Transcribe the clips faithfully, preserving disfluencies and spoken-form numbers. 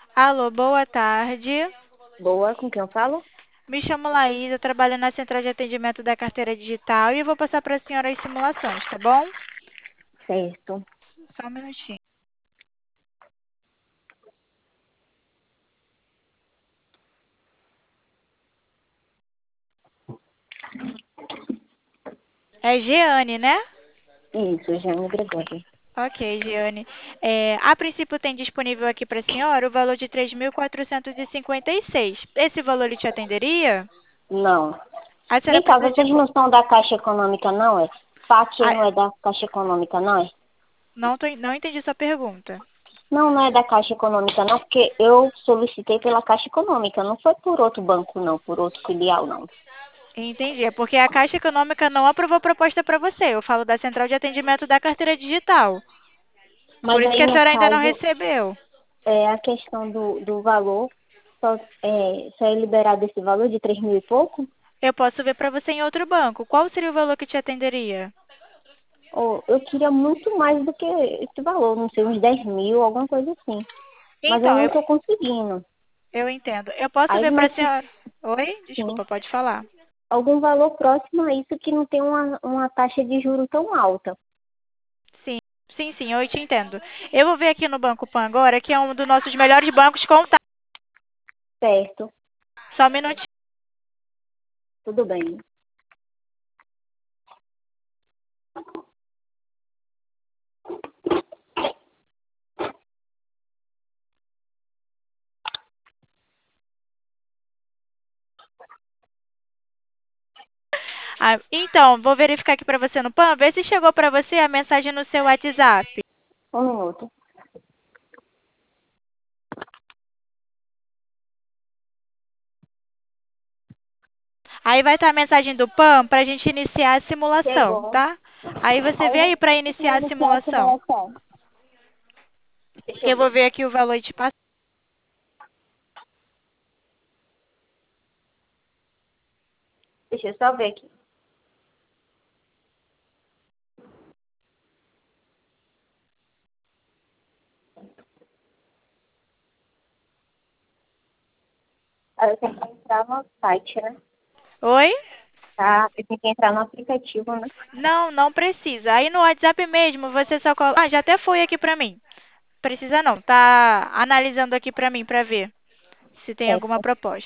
Alô, boa tarde. Boa, com quem eu falo? Me chamo Laís, eu trabalho na Central de Atendimento da Carteira Digital e eu vou passar para a senhora as simulações, tá bom? Certo. Só um minutinho. É Jeane, né? Isso, Jane Gregório. Ok, Jeane. É, a princípio tem disponível aqui para a senhora o valor de três mil quatrocentos e e cinquenta e seis. Esse valor lhe te atenderia? Não. A senhora Vem cá, precisa de... vocês não são da Caixa Econômica, não é? FAQ Ah, não é da Caixa Econômica, não é? não, tô... não entendi sua pergunta. Não, não é da Caixa Econômica, não, porque eu solicitei pela Caixa Econômica, não foi por outro banco, não, por outro filial, não. Entendi. É porque a Caixa Econômica não aprovou proposta para você. Eu falo da Central de Atendimento da Carteira Digital. Por Mas isso que aí, a no senhora ainda não caso, recebeu. é a questão do, do valor, só é, só é liberado esse valor de três mil e pouco? Eu posso ver para você em outro banco. Qual seria o valor que te atenderia? Ou eu queria muito mais do que esse valor, não sei, uns dez mil, alguma coisa assim. Mas eu Então, não eu, estou conseguindo. eu entendo. Eu posso Aí, ver para a mas senhora. Oi? sim, Desculpa, pode falar. algum valor próximo a isso que não tem uma, uma taxa de juro tão alta. Sim, sim, sim, eu te entendo. Eu vou ver aqui no Banco Pan agora, que é um dos nossos melhores bancos contábeis. Certo, Só um minutinho. tudo bem. Ah, então, vou verificar aqui para você no Pan, ver se chegou para você a mensagem no seu WhatsApp. Um minuto. Aí vai estar a mensagem do Pan para a gente iniciar a simulação, Chegou. tá? Aí você Aí vê aí para você iniciar vai a iniciar a simulação. simulação. Deixa Que eu eu vou ver. ver aqui o valor de passo. Deixa eu só ver aqui. Aí eu tenho que entrar no site, né? Oi? Tá? Eu tenho que entrar no aplicativo, né? Não, não precisa. Aí no WhatsApp mesmo, você só coloca. Ah, já até foi aqui pra mim. Precisa não. Tá analisando aqui pra mim pra ver se tem alguma Certo. proposta.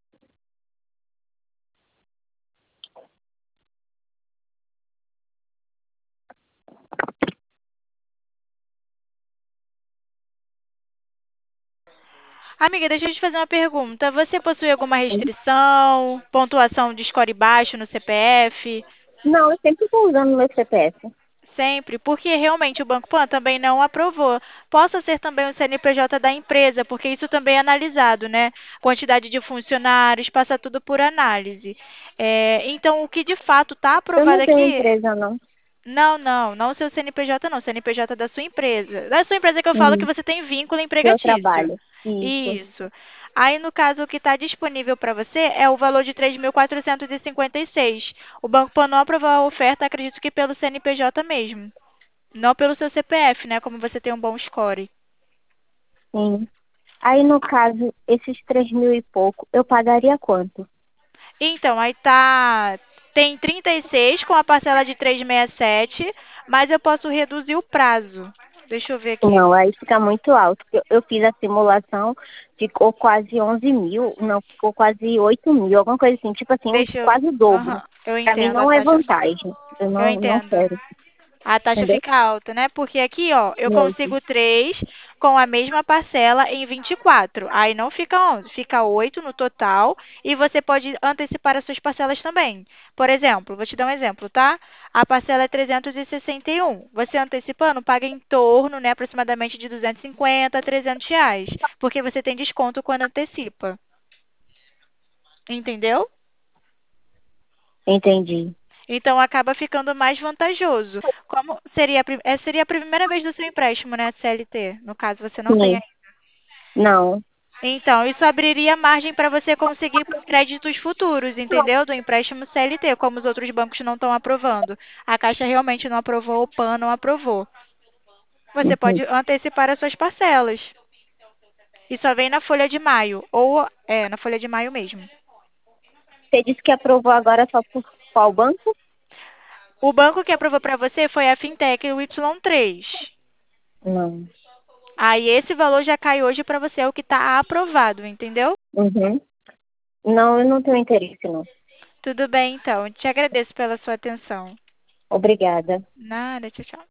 Amiga, deixa eu te fazer uma pergunta. Você possui alguma restrição, pontuação de score baixo no C P F? Não, eu sempre estou usando o meu C P F. Sempre, porque realmente o Banco Pan também não aprovou. Possa ser também o C N P J da empresa, porque isso também é analisado, né? Quantidade de funcionários, passa tudo por análise. É, então, o que de fato está Eu aprovado não tenho aqui. empresa, não. Não, não, não o seu C N P J, não. C N P J da sua empresa. Da sua empresa que eu falo que Hum, você tem vínculo que eu empregatício. trabalho. Isso. Isso. Aí, no caso, o que está disponível para você é o valor de três mil quatrocentos e cinquenta e seis. O Banco Pan não aprovou a oferta, acredito que pelo C N P J mesmo. Não pelo seu C P F, né? Como você tem um bom score. Sim. Aí, no caso, esses três mil e pouco, eu pagaria quanto? Então, aí tá. Tem trinta e seis com a parcela de trezentos e sessenta e sete, mas eu posso reduzir o prazo. Deixa eu ver aqui. Não, aí fica muito alto. Eu, eu fiz a simulação, ficou quase onze mil, não, ficou quase oito mil, alguma coisa assim, tipo assim, um- Deixa eu. quase o dobro. Aham, eu Pra mim entendo a não é taxa. vantagem. Eu Eu não, não entendo. quero, A taxa entendeu? fica alta, né? Porque aqui, ó, eu Muito. consigo três com a mesma parcela em vinte e quatro. Aí não fica onze, fica oito no total e você pode antecipar as suas parcelas também. Por exemplo, vou te dar um exemplo, tá? A parcela é trezentos e sessenta e um. Você antecipando paga em torno, né, aproximadamente de duzentos e cinquenta a trezentos reais, porque você tem desconto quando antecipa. Entendeu? Entendi. Então acaba ficando mais vantajoso. Como seria, a prim- eh, seria a primeira vez do seu empréstimo, né, C L T? No caso, você não tem Sim. ainda. Não. Então, isso abriria margem para você conseguir créditos futuros, entendeu? Do empréstimo C L T, como os outros bancos não estão aprovando. A Caixa realmente não aprovou, o Pan não aprovou. Você pode Entendi. antecipar as suas parcelas. E só vem na folha de maio, ou é, na folha de maio mesmo. Você disse que aprovou agora só por qual banco? O banco que aprovou para você foi a Fintech o Y três. Não. Aí esse valor já cai hoje para você, é o que está aprovado, entendeu? Uhum. Não, eu não tenho interesse, não. Tudo bem, então. Te agradeço pela sua atenção. Obrigada. Nada, tchau, tchau.